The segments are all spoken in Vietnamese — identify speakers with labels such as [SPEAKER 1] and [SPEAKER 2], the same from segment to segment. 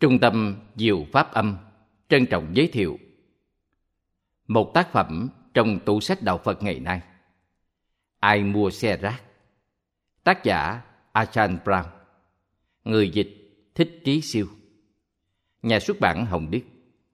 [SPEAKER 1] Trung tâm Diệu Pháp Âm trân trọng giới thiệu một tác phẩm trong tủ sách Đạo Phật ngày nay. Ai mua xe rác? Tác giả Ajahn Brahm. Người dịch Thích Trí Siêu. Nhà xuất bản Hồng Đức.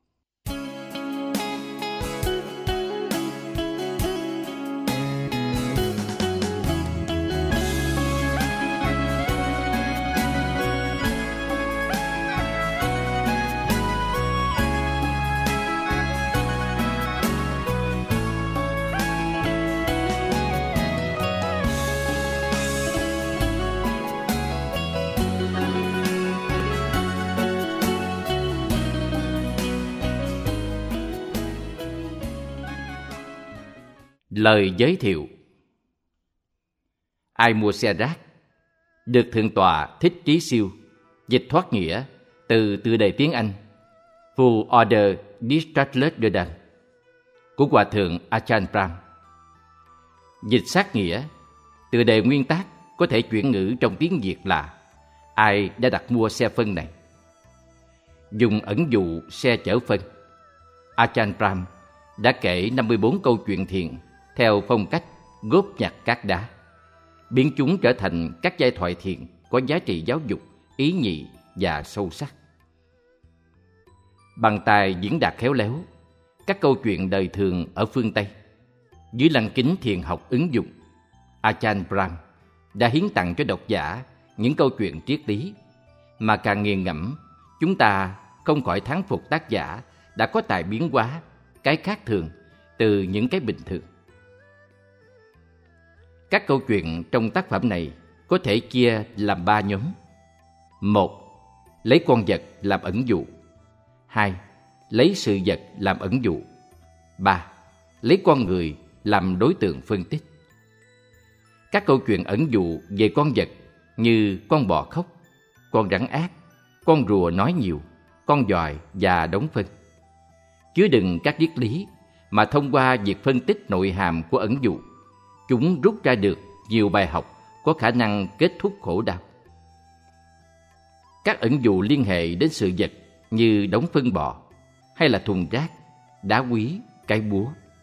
[SPEAKER 1] Lời giới thiệu. Ai mua xe rác được Thượng tọa Thích Trí Siêu dịch thoát nghĩa từ tựa đề tiếng Anh Full Order Dischargeless Dodan của Hòa thượng Ajahn Brahm. Dịch sát nghĩa, tựa đề nguyên tác có thể chuyển ngữ trong tiếng Việt là ai đã đặt mua xe phân này. Dùng ẩn dụ xe chở phân, Ajahn Brahm đã kể 54 câu chuyện thiền theo phong cách góp nhặt cát đá, biến chúng trở thành các giai thoại thiền có giá trị giáo dục, ý nhị và sâu sắc. Bằng tài diễn đạt khéo léo, các câu chuyện đời thường ở phương Tây, dưới lăng kính thiền học ứng dụng, Ajahn Brahm đã hiến tặng cho độc giả những câu chuyện triết lý mà càng nghiền ngẫm, chúng ta không khỏi thán phục tác giả đã có tài biến hóa cái khác thường từ những cái bình thường. Các câu chuyện trong tác phẩm này có thể chia làm 3 nhóm. 1. Lấy con vật làm ẩn dụ. 2. Lấy sự vật làm ẩn dụ. 3. Lấy con người làm đối tượng phân tích. Các câu chuyện ẩn dụ về con vật như con bò khóc, con rắn ác, con rùa nói nhiều, con giòi và đống phân, chứa đựng các triết lý mà thông qua việc phân tích nội hàm của ẩn dụ, chúng rút ra được nhiều bài học có khả năng kết thúc khổ đau. Các ẩn dụ liên hệ đến sự vật như đống phân bò hay là thùng rác, đá quý, cái búa.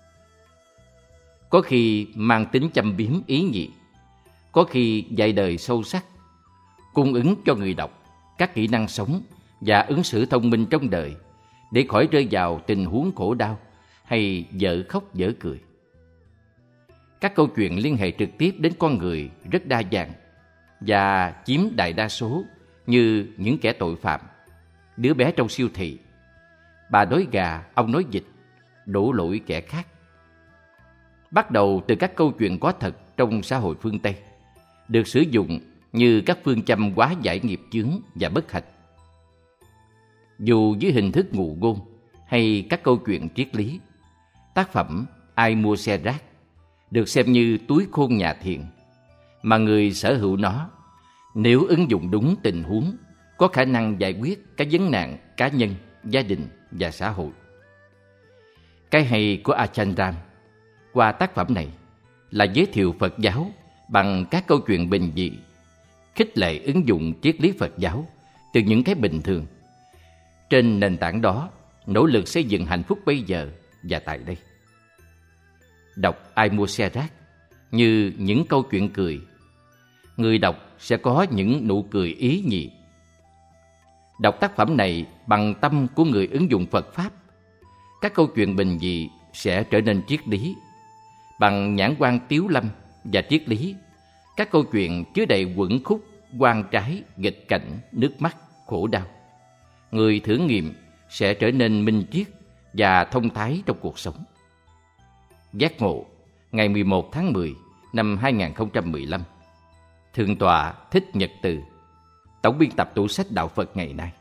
[SPEAKER 1] Có khi mang tính châm biếm ý nhị, có khi dạy đời sâu sắc, cung ứng cho người đọc các kỹ năng sống và ứng xử thông minh trong đời để khỏi rơi vào tình huống khổ đau hay dở khóc dở cười. Các câu chuyện liên hệ trực tiếp đến con người rất đa dạng và chiếm đại đa số, như những kẻ tội phạm, đứa bé trong siêu thị, bà đói gà, ông nói vịt, đổ lỗi kẻ khác. Bắt đầu từ các câu chuyện có thật trong xã hội phương Tây, được sử dụng như các phương châm hóa giải nghiệp chướng và bất hạnh. Dù dưới hình thức ngụ ngôn hay các câu chuyện triết lý, tác phẩm Ai mua xe rác được xem như túi khôn nhà thiền, mà người sở hữu nó, nếu ứng dụng đúng tình huống, có khả năng giải quyết các vấn nạn cá nhân, gia đình và xã hội. Cái hay của Ajahn Brahm qua tác phẩm này là giới thiệu Phật giáo bằng các câu chuyện bình dị, khích lệ ứng dụng triết lý Phật giáo từ những cái bình thường. Trên nền tảng đó, nỗ lực xây dựng hạnh phúc bây giờ và tại đây. Đọc Ai mua xe rác như những câu chuyện cười, người đọc sẽ có những nụ cười ý nhị. Đọc tác phẩm này bằng tâm của người ứng dụng Phật Pháp, các câu chuyện bình dị sẽ trở nên triết lý. Bằng nhãn quan tiếu lâm và triết lý, các câu chuyện chứa đầy quẩn khúc, oan trái, nghịch cảnh, nước mắt, khổ đau, người thử nghiệm sẽ trở nên minh triết và thông thái trong cuộc sống. Giác ngộ, ngày 11 tháng 10 năm 2015. Thượng tọa Thích Nhật Từ, tổng biên tập tủ sách Đạo Phật ngày nay.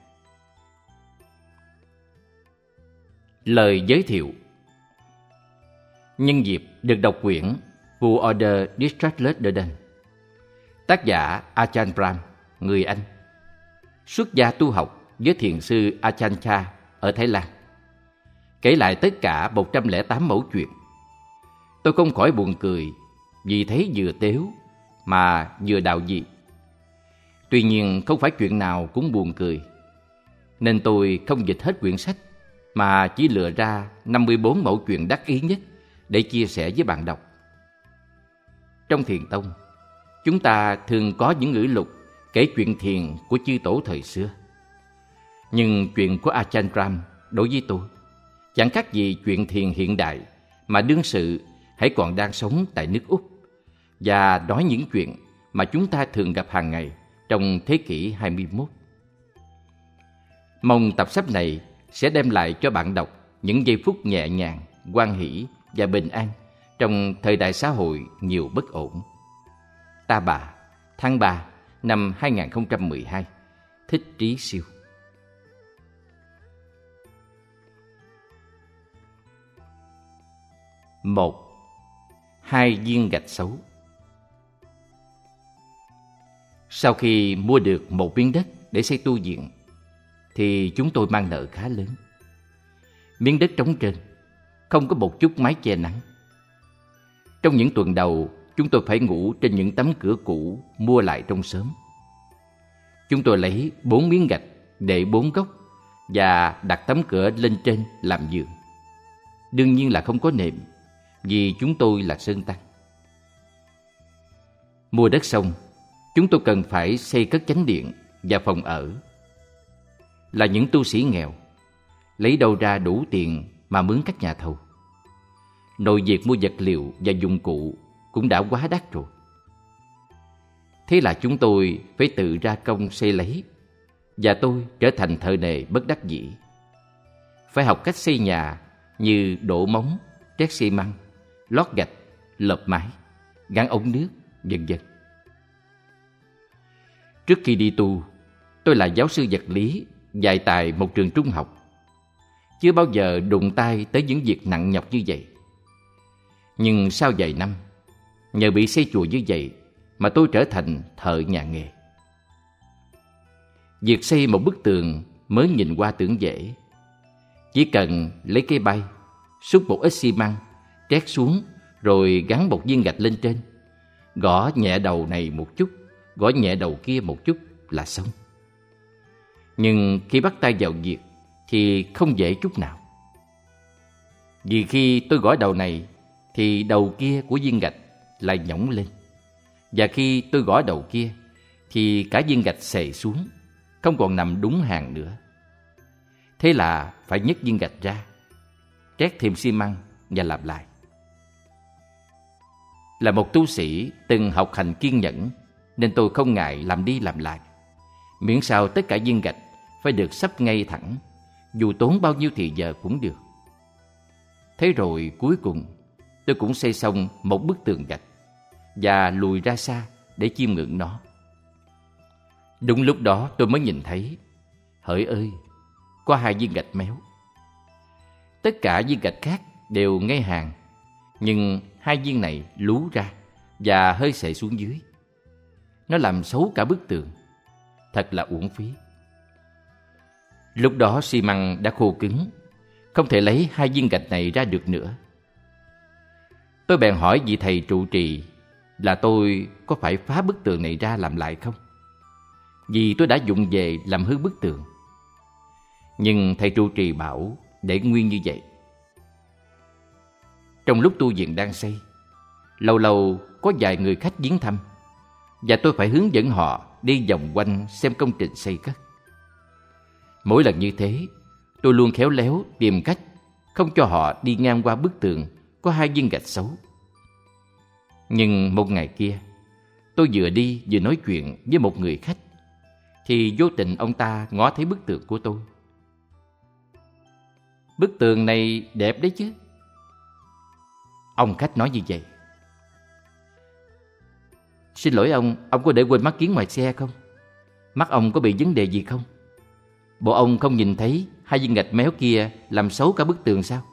[SPEAKER 1] Lời giới thiệu. Nhân dịp được đọc quyển Full Order Dischargeless Dodan, tác giả Ajahn Brahm, người Anh, xuất gia tu học với thiền sư Ajahn Chah ở Thái Lan, kể lại tất cả 108 mẫu chuyện. Tôi không khỏi buồn cười vì thấy vừa tếu mà vừa đạo dị. Tuy nhiên không phải chuyện nào cũng buồn cười. nên tôi không dịch hết quyển sách, mà chỉ lựa ra 54 mẫu chuyện đắc ý nhất để chia sẻ với bạn đọc. Trong Thiền tông, chúng ta thường có những ngữ lục kể chuyện thiền của chư tổ thời xưa. Nhưng chuyện của Ajahn Brahm đối với tôi chẳng khác gì chuyện thiền hiện đại mà đương sự hãy còn đang sống tại nước Úc và nói những chuyện mà chúng ta thường gặp hàng ngày trong thế kỷ 21. Mong tập sách này sẽ đem lại cho bạn đọc những giây phút nhẹ nhàng, hoan hỷ và bình an trong thời đại xã hội nhiều bất ổn. Ta Bà, tháng 3 năm 2012. Thích Trí Siêu. Một, 2 viên gạch xấu. Sau khi mua được một miếng đất để xây tu viện, thì chúng tôi mang nợ khá lớn. Miếng đất trống trơn, không có một chút mái che nắng. Trong những tuần đầu, chúng tôi phải ngủ trên những tấm cửa cũ mua lại trong xóm. Chúng tôi lấy 4 miếng gạch để 4 góc và đặt tấm cửa lên trên làm giường. Đương nhiên là không có nệm, vì chúng tôi là sơn tăng. Mua đất xong, chúng tôi cần phải xây cất chánh điện và phòng ở. Là những tu sĩ nghèo, lấy đâu ra đủ tiền mà mướn các nhà thầu. Nội việc mua vật liệu và dụng cụ cũng đã quá đắt rồi. Thế là chúng tôi phải tự ra công xây lấy, và tôi trở thành thợ nề bất đắc dĩ. Phải học cách xây nhà như đổ móng, trét xi măng, lót gạch, lợp mái, gắn ống nước, vân vân. Trước khi đi tu, tôi là giáo sư vật lý dạy tại một trường trung học. Chưa bao giờ đụng tay tới những việc nặng nhọc như vậy. Nhưng sau vài năm, nhờ bị xây chùa như vậy mà tôi trở thành thợ nhà nghề. Việc xây một bức tường mới nhìn qua tưởng dễ. Chỉ cần lấy cây bay, xúc một ít xi măng, trét xuống rồi gắn một viên gạch lên trên. Gõ nhẹ đầu này một chút, gõ nhẹ đầu kia một chút là xong. Nhưng khi bắt tay vào việc thì không dễ chút nào. Vì khi tôi gõ đầu này thì đầu kia của viên gạch lại nhõng lên. Và khi tôi gõ đầu kia thì cả viên gạch xề xuống, không còn nằm đúng hàng nữa. Thế là phải nhấc viên gạch ra, trét thêm xi măng và làm lại. Là một tu sĩ từng học hành kiên nhẫn, nên tôi không ngại làm đi làm lại, miễn sao tất cả viên gạch phải được sắp ngay thẳng, dù tốn bao nhiêu thì giờ cũng được. Thế rồi cuối cùng tôi cũng xây xong một bức tường gạch và lùi ra xa để chiêm ngưỡng nó. Đúng lúc đó tôi mới nhìn thấy, hỡi ơi, có 2 viên gạch méo. Tất cả viên gạch khác đều ngay hàng, nhưng 2 viên này lú ra và hơi xệ xuống dưới. Nó làm xấu cả bức tường, thật là uổng phí. Lúc đó xi măng đã khô cứng, không thể lấy 2 viên gạch này ra được nữa. Tôi bèn hỏi vị thầy trụ trì là tôi có phải phá bức tường này ra làm lại không, vì tôi đã vụng về làm hư bức tường. Nhưng thầy trụ trì bảo để nguyên như vậy. Trong lúc tu viện đang xây, lâu lâu có vài người khách viếng thăm, và tôi phải hướng dẫn họ đi vòng quanh xem công trình xây cất. Mỗi lần như thế, tôi luôn khéo léo tìm cách không cho họ đi ngang qua bức tường có 2 viên gạch xấu. Nhưng một ngày kia, tôi vừa đi vừa nói chuyện với một người khách, thì vô tình ông ta ngó thấy bức tường của tôi. Bức tường này đẹp đấy chứ. Ông khách nói như vậy. Xin lỗi ông có để quên mắt kiếng ngoài xe không? Mắt ông có bị vấn đề gì không? Bộ ông không nhìn thấy 2 viên gạch méo kia làm xấu cả bức tường sao?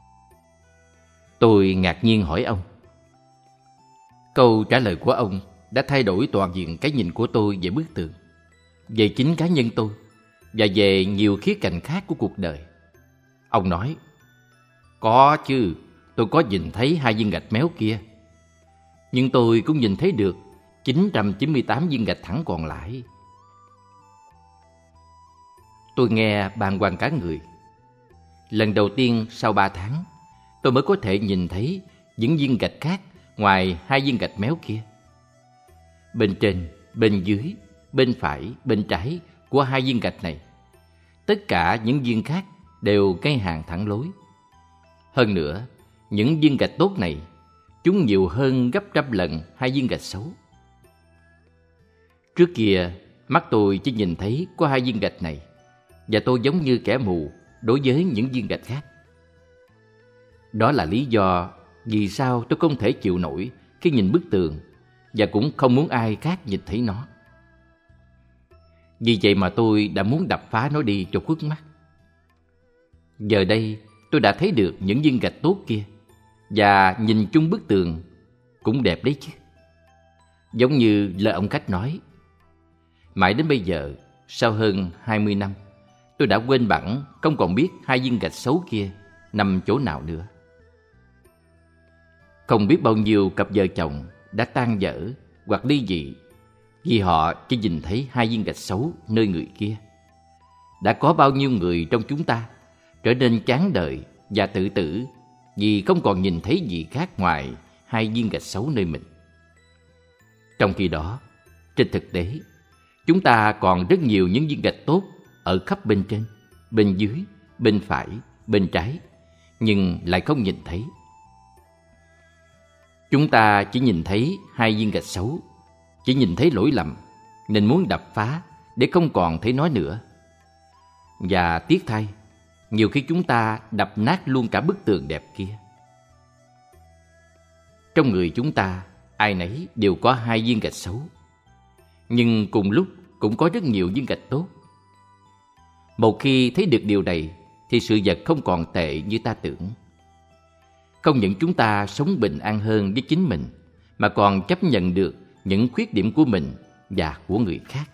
[SPEAKER 1] Tôi ngạc nhiên hỏi ông. Câu trả lời của ông đã thay đổi toàn diện cái nhìn của tôi về bức tường, về chính cá nhân tôi và về nhiều khía cạnh khác của cuộc đời. Ông nói, có chứ, tôi có nhìn thấy 2 viên gạch méo kia, nhưng tôi cũng nhìn thấy được 998 viên gạch thẳng còn lại. Tôi nghe bàng hoàng cả người. Lần đầu tiên sau 3 tháng, tôi mới có thể nhìn thấy những viên gạch khác ngoài 2 viên gạch méo kia. Bên trên, bên dưới, bên phải, bên trái của 2 viên gạch này, tất cả những viên khác đều ngay hàng thẳng lối. Hơn nữa, những viên gạch tốt này, chúng nhiều hơn gấp trăm lần 2 viên gạch xấu. Trước kia, mắt tôi chỉ nhìn thấy có 2 viên gạch này, và tôi giống như kẻ mù đối với những viên gạch khác. Đó là lý do vì sao tôi không thể chịu nổi khi nhìn bức tường, và cũng không muốn ai khác nhìn thấy nó. Vì vậy mà tôi đã muốn đập phá nó đi cho khuất mắt. Giờ đây tôi đã thấy được những viên gạch tốt kia, và nhìn chung bức tường cũng đẹp đấy chứ. Giống như lời ông Khách nói, mãi đến bây giờ, sau hơn 20 năm, tôi đã quên bẵng, không còn biết 2 viên gạch xấu kia nằm chỗ nào nữa. Không biết bao nhiêu cặp vợ chồng đã tan vỡ hoặc ly dị vì họ chỉ nhìn thấy 2 viên gạch xấu nơi người kia. Đã có bao nhiêu người trong chúng ta trở nên chán đời và tự tử vì không còn nhìn thấy gì khác ngoài 2 viên gạch xấu nơi mình. Trong khi đó, trên thực tế, chúng ta còn rất nhiều những viên gạch tốt ở khắp bên trên, bên dưới, bên phải, bên trái, nhưng lại không nhìn thấy. Chúng ta chỉ nhìn thấy 2 viên gạch xấu, chỉ nhìn thấy lỗi lầm, nên muốn đập phá để không còn thấy nó nữa. Và tiếc thay, nhiều khi chúng ta đập nát luôn cả bức tường đẹp kia. Trong người chúng ta, ai nấy đều có 2 viên gạch xấu, nhưng cùng lúc cũng có rất nhiều viên gạch tốt. Một khi thấy được điều này, thì sự vật không còn tệ như ta tưởng. Không những chúng ta sống bình an hơn với chính mình, mà còn chấp nhận được những khuyết điểm của mình và của người khác.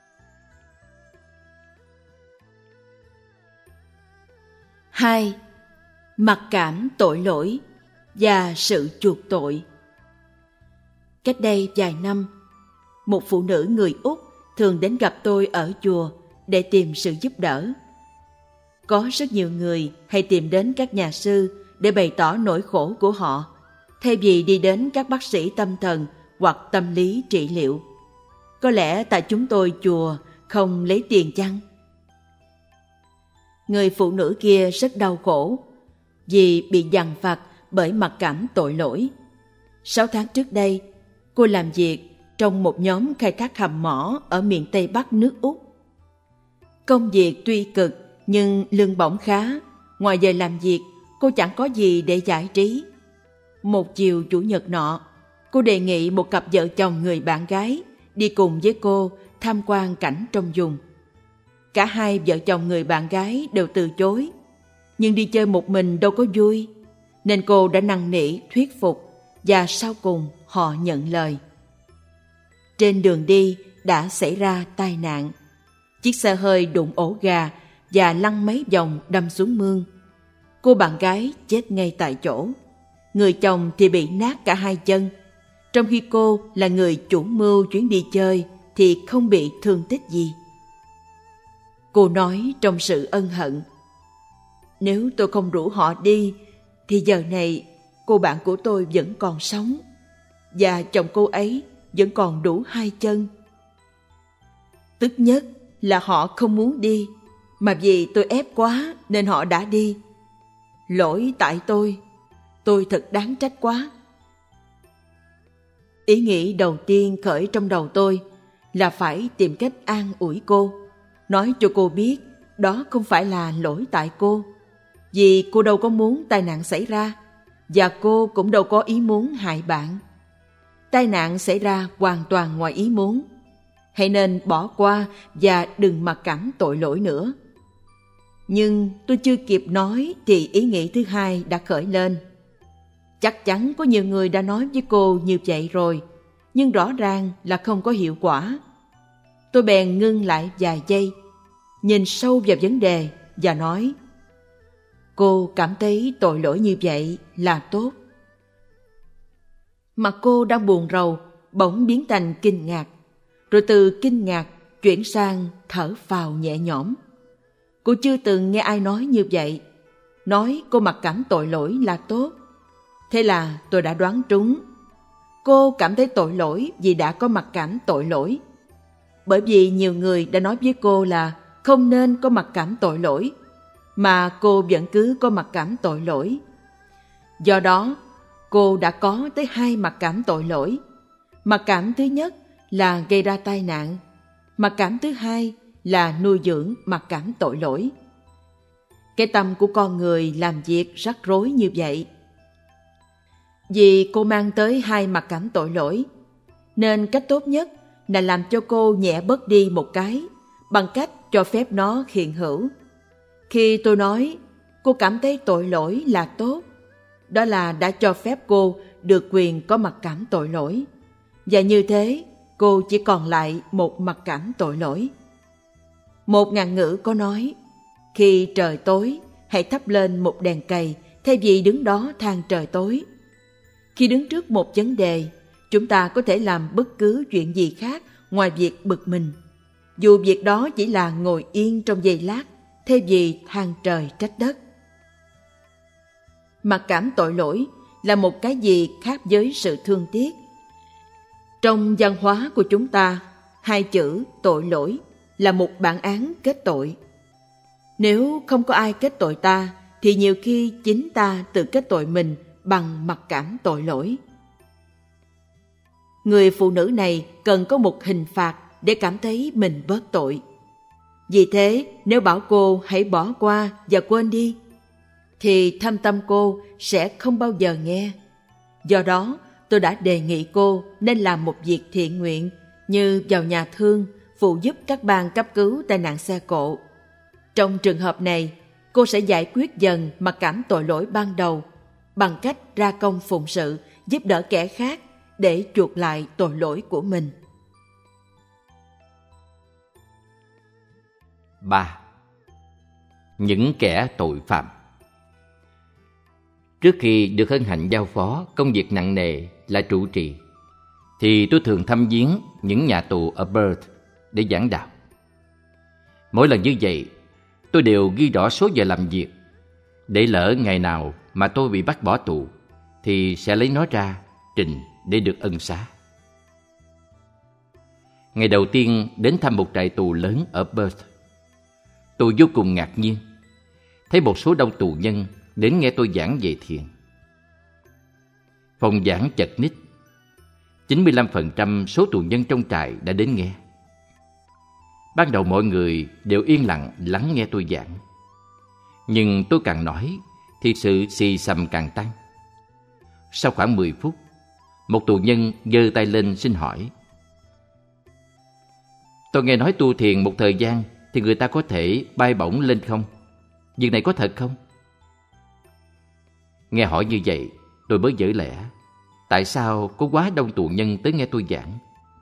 [SPEAKER 2] Hai, mặc cảm tội lỗi và sự chuộc tội. Cách đây vài năm, một phụ nữ người Úc thường đến gặp tôi ở chùa để tìm sự giúp đỡ. Có rất nhiều người hay tìm đến các nhà sư để bày tỏ nỗi khổ của họ, thay vì đi đến các bác sĩ tâm thần hoặc tâm lý trị liệu. Có lẽ tại chúng tôi chùa không lấy tiền chăng? Người phụ nữ kia rất đau khổ vì bị dằn vặt bởi mặc cảm tội lỗi. 6 tháng trước đây, cô làm việc trong một nhóm khai thác hầm mỏ ở miền Tây Bắc nước Úc. Công việc tuy cực nhưng lương bổng khá. Ngoài giờ làm việc, cô chẳng có gì để giải trí. Một chiều chủ nhật nọ, cô đề nghị một cặp vợ chồng người bạn gái đi cùng với cô tham quan cảnh trong vùng. Cả hai vợ chồng người bạn gái đều từ chối, nhưng đi chơi một mình đâu có vui, nên cô đã năn nỉ thuyết phục, và sau cùng họ nhận lời. Trên đường đi đã xảy ra tai nạn. Chiếc xe hơi đụng ổ gà và lăn mấy vòng đâm xuống mương. Cô bạn gái chết ngay tại chỗ. Người chồng thì bị nát cả 2 chân. Trong khi cô là người chủ mưu chuyến đi chơi thì không bị thương tích gì. Cô nói trong sự ân hận, nếu tôi không rủ họ đi thì giờ này cô bạn của tôi vẫn còn sống, và chồng cô ấy vẫn còn đủ 2 chân. Tức nhất là họ không muốn đi, mà vì tôi ép quá nên họ đã đi. Lỗi tại tôi thật đáng trách quá. Ý nghĩ đầu tiên khởi trong đầu tôi là phải tìm cách an ủi cô, nói cho cô biết đó không phải là lỗi tại cô, vì cô đâu có muốn tai nạn xảy ra, và cô cũng đâu có ý muốn hại bạn. Tai nạn xảy ra hoàn toàn ngoài ý muốn. Hãy nên bỏ qua và đừng mặc cảm tội lỗi nữa. Nhưng tôi chưa kịp nói thì ý nghĩ thứ hai đã khởi lên. Chắc chắn có nhiều người đã nói với cô như vậy rồi, nhưng rõ ràng là không có hiệu quả. Tôi bèn ngưng lại vài giây, nhìn sâu vào vấn đề và nói, cô cảm thấy tội lỗi như vậy là tốt. Mặt cô đang buồn rầu bỗng biến thành kinh ngạc, rồi từ kinh ngạc chuyển sang thở phào nhẹ nhõm. Cô chưa từng nghe ai nói như vậy, nói cô mặc cảm tội lỗi là tốt. Thế là tôi đã đoán trúng. Cô cảm thấy tội lỗi vì đã có mặc cảm tội lỗi. Bởi vì nhiều người đã nói với cô là không nên có mặc cảm tội lỗi, mà cô vẫn cứ có mặc cảm tội lỗi. Do đó, cô đã có tới 2 mặc cảm tội lỗi. Mặc cảm thứ nhất là gây ra tai nạn. Mặc cảm thứ hai là nuôi dưỡng mặc cảm tội lỗi. Cái tâm của con người làm việc rắc rối như vậy. Vì cô mang tới 2 mặc cảm tội lỗi, nên cách tốt nhất là làm cho cô nhẹ bớt đi một cái bằng cách cho phép nó hiện hữu. Khi tôi nói cô cảm thấy tội lỗi là tốt, đó là đã cho phép cô được quyền có mặc cảm tội lỗi. Và như thế, cô chỉ còn lại một mặc cảm tội lỗi. Một ngạn ngữ có nói, khi trời tối, hãy thắp lên một đèn cầy thay vì đứng đó than trời tối. Khi đứng trước một vấn đề, chúng ta có thể làm bất cứ chuyện gì khác ngoài việc bực mình, dù việc đó chỉ là ngồi yên trong giây lát thay vì than trời trách đất. Mặc cảm tội lỗi là một cái gì khác với sự thương tiếc. Trong văn hóa của chúng ta, 2 chữ tội lỗi là một bản án kết tội. Nếu không có ai kết tội ta, thì nhiều khi chính ta tự kết tội mình bằng mặc cảm tội lỗi. Người phụ nữ này cần có một hình phạt để cảm thấy mình bớt tội. Vì thế, nếu bảo cô hãy bỏ qua và quên đi, thì thâm tâm cô sẽ không bao giờ nghe. Do đó, tôi đã đề nghị cô nên làm một việc thiện nguyện như vào nhà thương, phụ giúp các ban cấp cứu tai nạn xe cộ. Trong trường hợp này, cô sẽ giải quyết dần mặc cảm tội lỗi ban đầu bằng cách ra công phụng sự, giúp đỡ kẻ khác để chuộc lại tội lỗi của mình.
[SPEAKER 1] 3. Những kẻ tội phạm. Trước khi được hân hạnh giao phó công việc nặng nề là trụ trì, thì tôi thường thăm viếng những nhà tù ở Perth để giảng đạo. Mỗi lần như vậy, tôi đều ghi rõ số giờ làm việc, để lỡ ngày nào mà tôi bị bắt bỏ tù thì sẽ lấy nó ra trình để được ân xá. Ngày đầu tiên đến thăm một trại tù lớn ở Perth, tôi vô cùng ngạc nhiên thấy một số đông tù nhân đến nghe tôi giảng về thiền. Phòng giảng chật ních, 95% số tù nhân trong trại đã đến nghe. Ban đầu mọi người đều yên lặng lắng nghe tôi giảng, nhưng tôi càng nói thì sự xì xầm càng tăng. Sau khoảng 10 phút, một tù nhân giơ tay lên xin hỏi: "Tôi nghe nói tu thiền một thời gian thì người ta có thể bay bổng lên không? Việc này có thật không?" Nghe hỏi như vậy, tôi mới vỡ lẽ: tại sao có quá đông tù nhân tới nghe tôi giảng?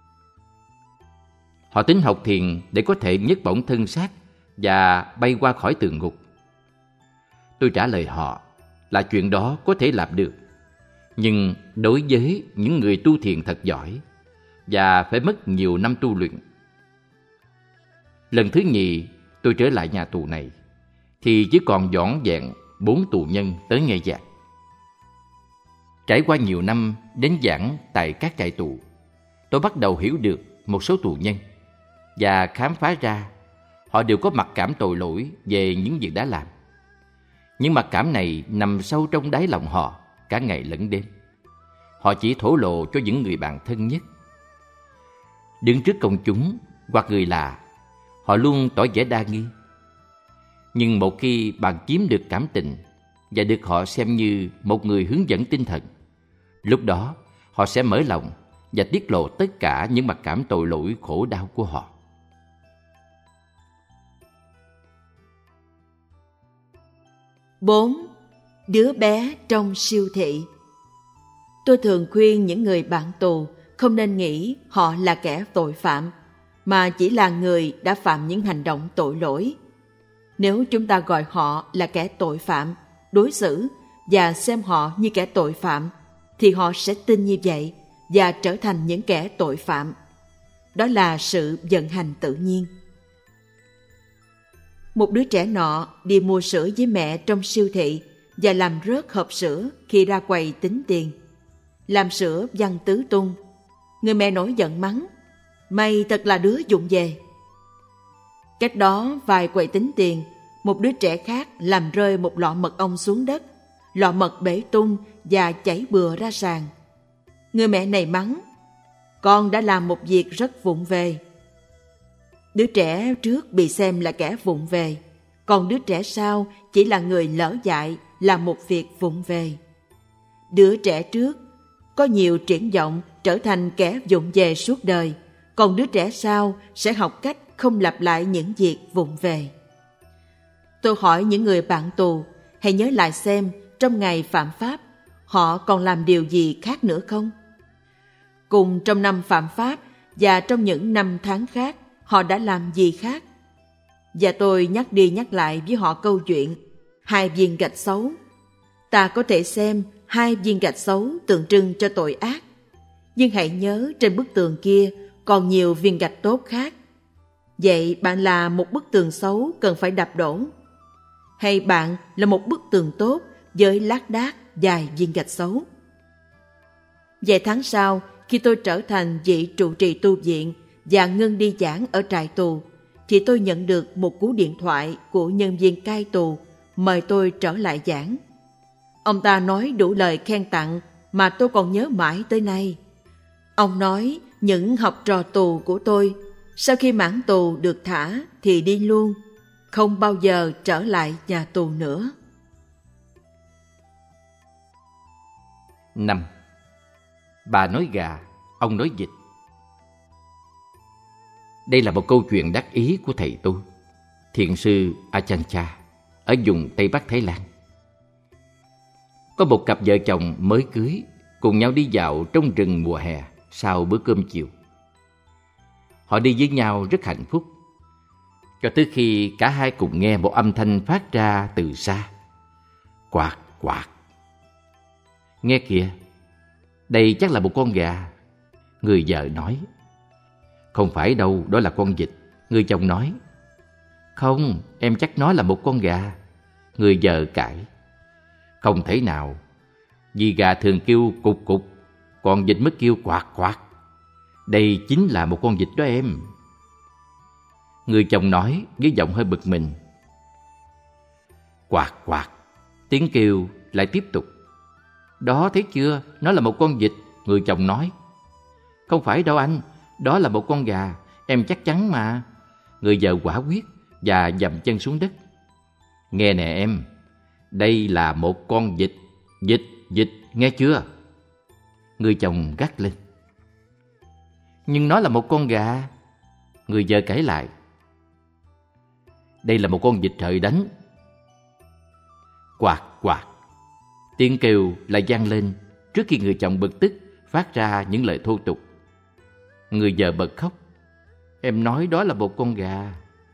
[SPEAKER 1] Họ tính học thiền để có thể nhấc bổng thân xác và bay qua khỏi tường ngục. Tôi trả lời họ là chuyện đó có thể làm được, nhưng đối với những người tu thiền thật giỏi và phải mất nhiều năm tu luyện. Lần thứ nhì tôi trở lại nhà tù này thì chỉ còn vỏn vẹn 4 tù nhân tới nghe giảng. Trải qua nhiều năm đến giảng tại các trại tù, tôi bắt đầu hiểu được một số tù nhân và khám phá ra họ đều có mặc cảm tội lỗi về những việc đã làm. Những mặc cảm này nằm sâu trong đáy lòng họ cả ngày lẫn đêm. Họ chỉ thổ lộ cho những người bạn thân nhất. Đứng trước công chúng hoặc người lạ, họ luôn tỏ vẻ đa nghi. Nhưng một khi bạn chiếm được cảm tình và được họ xem như một người hướng dẫn tinh thần, lúc đó họ sẽ mở lòng và tiết lộ tất cả những mặc cảm tội lỗi khổ đau của họ.
[SPEAKER 2] Bốn, đứa bé trong siêu thị. Tôi thường khuyên những người bạn tù không nên nghĩ họ là kẻ tội phạm, mà chỉ là người đã phạm những hành động tội lỗi. Nếu chúng ta gọi họ là kẻ tội phạm, đối xử và xem họ như kẻ tội phạm, thì họ sẽ tin như vậy và trở thành những kẻ tội phạm. Đó là sự vận hành tự nhiên. một đứa trẻ nọ đi mua sữa với mẹ trong siêu thị và làm rớt hộp sữa khi ra quầy tính tiền. Làm sữa văng tứ tung. Người mẹ nổi giận mắng: "Mày thật là đứa vụng về." Cách đó vài quầy tính tiền, một đứa trẻ khác làm rơi một lọ mật ong xuống đất. Lọ mật bể tung và chảy bừa ra sàn. Người mẹ này mắng: "Con đã làm một việc rất vụng về." Đứa trẻ trước bị xem là kẻ vụng về, còn đứa trẻ sau chỉ là người lỡ dại làm một việc vụng về. Đứa trẻ trước có nhiều triển vọng trở thành kẻ vụng về suốt đời, còn đứa trẻ sau sẽ học cách không lặp lại những việc vụng về. Tôi hỏi những người bạn tù, hãy nhớ lại xem trong ngày phạm pháp, họ còn làm điều gì khác nữa không? Cùng trong năm phạm pháp và trong những năm tháng khác, họ đã làm gì khác? Và tôi nhắc đi nhắc lại với họ câu chuyện 2 viên gạch xấu. Ta có thể xem 2 viên gạch xấu tượng trưng cho tội ác, nhưng hãy nhớ trên bức tường kia còn nhiều viên gạch tốt khác. Vậy bạn là một bức tường xấu cần phải đập đổ, hay bạn là một bức tường tốt với lác đác vài viên gạch xấu? Vài tháng sau, khi tôi trở thành vị trụ trì tu viện và ngưng đi giảng ở trại tù, thì tôi nhận được một cú điện thoại của nhân viên cai tù mời tôi trở lại giảng. Ông ta nói đủ lời khen tặng mà tôi còn nhớ mãi tới nay. Ông nói những học trò tù của tôi sau khi mãn tù được thả thì đi luôn, không bao giờ trở lại nhà tù nữa.
[SPEAKER 1] 5. Bà nói gà, ông nói vịt. Đây là một câu chuyện đắc ý của thầy tôi, thiền sư Ajahn Chah, ở vùng Tây Bắc Thái Lan. Có một cặp vợ chồng mới cưới cùng nhau đi dạo trong rừng mùa hè sau bữa cơm chiều. Họ đi với nhau rất hạnh phúc, cho tới khi cả hai cùng nghe một âm thanh phát ra từ xa: quạt quạt. Nghe kìa, đây chắc là một con gà. Người vợ nói. Không phải đâu, đó là con vịt. Người chồng nói. Không, em chắc nó là một con gà. Người vợ cãi. Không thể nào, vì gà thường kêu cục cục, còn vịt mới kêu quạt quạt. Đây chính là một con vịt đó em. Người chồng nói với giọng hơi bực mình. Quạt quạt. Tiếng kêu lại tiếp tục. Đó, thấy chưa, nó là một con vịt. Người chồng nói. Không phải đâu anh, đó là một con gà, em chắc chắn mà. Người vợ quả quyết và dậm chân xuống đất. Nghe nè em, đây là một con vịt, vịt, vịt, nghe chưa? Người chồng gắt lên. Nhưng nó là một con gà. Người vợ cãi lại. Đây là một con vịt trời đánh. Quạt quạt. Tiếng kêu lại vang lên trước khi người chồng bực tức phát ra những lời thô tục. Người vợ bật khóc. Em nói đó là một con gà.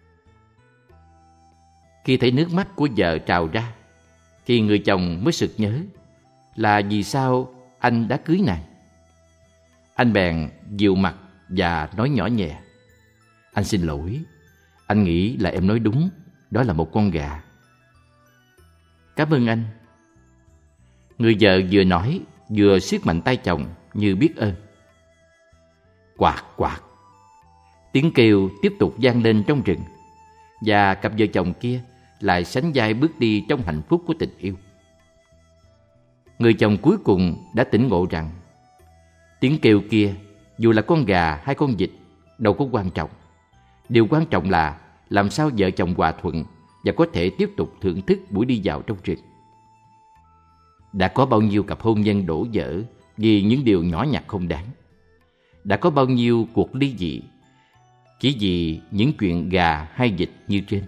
[SPEAKER 1] Khi thấy nước mắt của vợ trào ra, thì người chồng mới sực nhớ là vì sao anh đã cưới nàng. Anh bèn dịu mặt và nói nhỏ nhẹ. Anh xin lỗi, anh nghĩ là em nói đúng, đó là một con gà. Cảm ơn anh. Người vợ vừa nói vừa siết mạnh tay chồng như biết ơn. Quạt quạt. Tiếng kêu tiếp tục vang lên trong rừng, và cặp vợ chồng kia lại sánh vai bước đi trong hạnh phúc của tình yêu. Người chồng cuối cùng đã tỉnh ngộ rằng tiếng kêu kia, dù là con gà hay con vịt, đâu có quan trọng. Điều quan trọng là làm sao vợ chồng hòa thuận và có thể tiếp tục thưởng thức buổi đi dạo trong rừng. Đã có bao nhiêu cặp hôn nhân đổ vỡ vì những điều nhỏ nhặt không đáng. Đã có bao nhiêu cuộc ly dị chỉ vì những chuyện gà hay vịt như trên.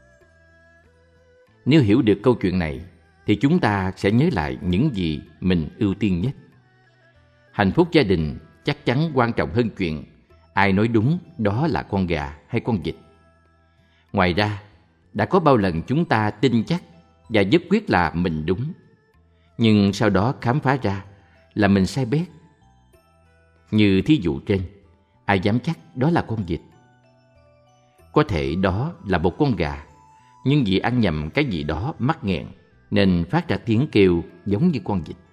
[SPEAKER 1] Nếu hiểu được câu chuyện này, thì chúng ta sẽ nhớ lại những gì mình ưu tiên nhất. Hạnh phúc gia đình chắc chắn quan trọng hơn chuyện ai nói đúng đó là con gà hay con vịt. Ngoài ra, đã có bao lần chúng ta tin chắc và nhất quyết là mình đúng, nhưng sau đó khám phá ra là mình sai bét. Như thí dụ trên, ai dám chắc đó là con vịt? Có thể đó là một con gà, nhưng vì ăn nhầm cái gì đó mắc nghẹn nên phát ra tiếng kêu giống như con vịt.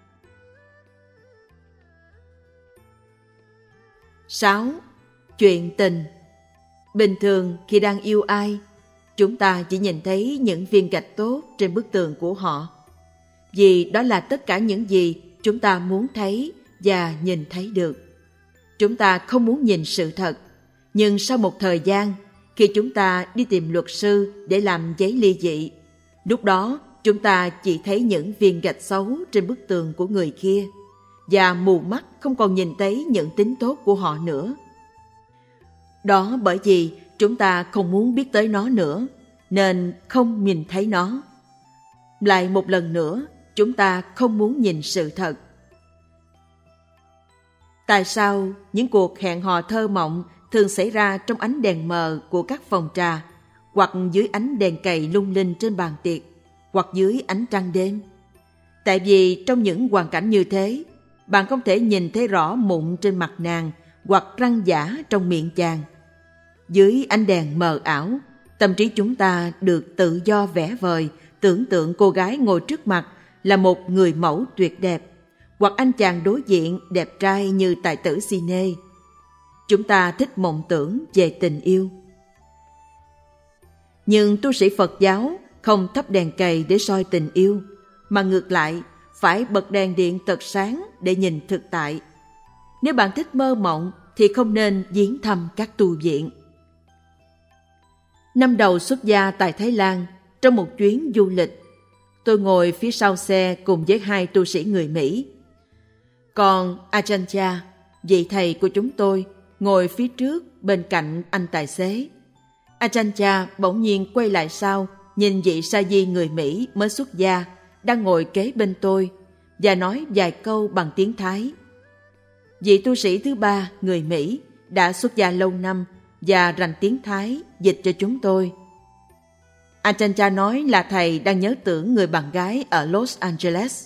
[SPEAKER 2] 6. Chuyện tình. Bình thường khi đang yêu ai, chúng ta chỉ nhìn thấy những viên gạch tốt trên bức tường của họ, vì đó là tất cả những gì chúng ta muốn thấy và nhìn thấy được. Chúng ta không muốn nhìn sự thật, nhưng sau một thời gian, khi chúng ta đi tìm luật sư để làm giấy ly dị, lúc đó chúng ta chỉ thấy những viên gạch xấu trên bức tường của người kia và mù mắt không còn nhìn thấy những tính tốt của họ nữa. Đó bởi vì chúng ta không muốn biết tới nó nữa, nên không nhìn thấy nó. Lại một lần nữa, chúng ta không muốn nhìn sự thật. Tại sao những cuộc hẹn hò thơ mộng thường xảy ra trong ánh đèn mờ của các phòng trà, hoặc dưới ánh đèn cầy lung linh trên bàn tiệc, hoặc dưới ánh trăng đêm? Tại vì trong những hoàn cảnh như thế, bạn không thể nhìn thấy rõ mụn trên mặt nàng hoặc răng giả trong miệng chàng. Dưới ánh đèn mờ ảo, tâm trí chúng ta được tự do vẽ vời, tưởng tượng cô gái ngồi trước mặt là một người mẫu tuyệt đẹp, hoặc anh chàng đối diện đẹp trai như tài tử Cine. Chúng ta thích mộng tưởng về tình yêu. Nhưng tu sĩ Phật giáo không thắp đèn cầy để soi tình yêu, mà ngược lại phải bật đèn điện thật sáng để nhìn thực tại. Nếu bạn thích mơ mộng thì không nên viếng thăm các tu viện. Năm đầu xuất gia tại Thái Lan, trong một chuyến du lịch, tôi ngồi phía sau xe cùng với 2 tu sĩ người Mỹ. Còn Ajahn Chah, vị thầy của chúng tôi, ngồi phía trước bên cạnh anh tài xế. Ajahn Chah bỗng nhiên quay lại sau, nhìn vị sa di người Mỹ mới xuất gia đang ngồi kế bên tôi và nói vài câu bằng tiếng Thái. Vị tu sĩ thứ 3 người Mỹ đã xuất gia lâu năm và rành tiếng Thái dịch cho chúng tôi. Ajahn Chah nói là thầy đang nhớ tưởng người bạn gái ở Los Angeles.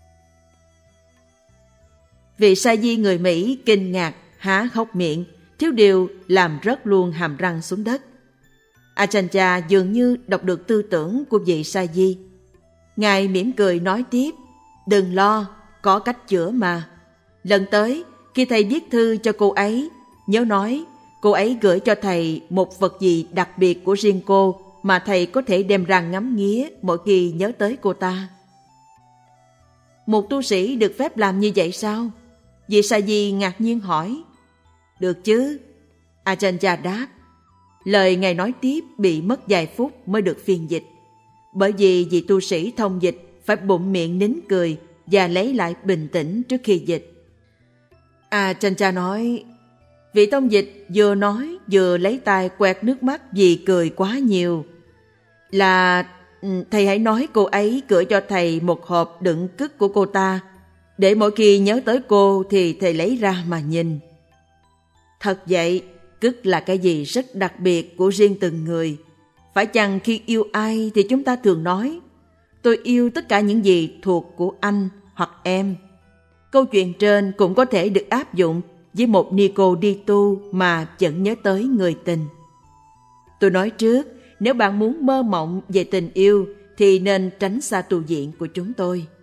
[SPEAKER 2] Vị sa di người Mỹ kinh ngạc há hốc miệng, thiếu điều làm rớt luôn hàm răng xuống đất. Ajahn Chah dường như đọc được tư tưởng của vị sa di. Ngài mỉm cười nói tiếp: "Đừng lo, có cách chữa mà. Lần tới, khi thầy viết thư cho cô ấy, nhớ nói cô ấy gửi cho thầy một vật gì đặc biệt của riêng cô mà thầy có thể đem ra ngắm nghía mỗi khi nhớ tới cô ta." Một tu sĩ được phép làm như vậy sao? Vị sa di ngạc nhiên hỏi. Được chứ, Ajahn Chah đáp. Lời ngài nói tiếp bị mất vài phút mới được phiên dịch, bởi vì vị tu sĩ thông dịch phải bụm miệng nín cười và lấy lại bình tĩnh trước khi dịch. Ajahn Chah nói, vị thông dịch vừa nói vừa lấy tay quẹt nước mắt vì cười quá nhiều. Là thầy hãy nói cô ấy gửi cho thầy một hộp đựng cứt của cô ta, để mỗi khi nhớ tới cô thì thầy lấy ra mà nhìn. Thật vậy, cứt là cái gì rất đặc biệt của riêng từng người. Phải chăng khi yêu ai thì chúng ta thường nói, tôi yêu tất cả những gì thuộc của anh hoặc em. Câu chuyện trên cũng có thể được áp dụng với một ni cô đi tu mà vẫn nhớ tới người tình. Tôi nói trước, nếu bạn muốn mơ mộng về tình yêu thì nên tránh xa tu viện của chúng tôi.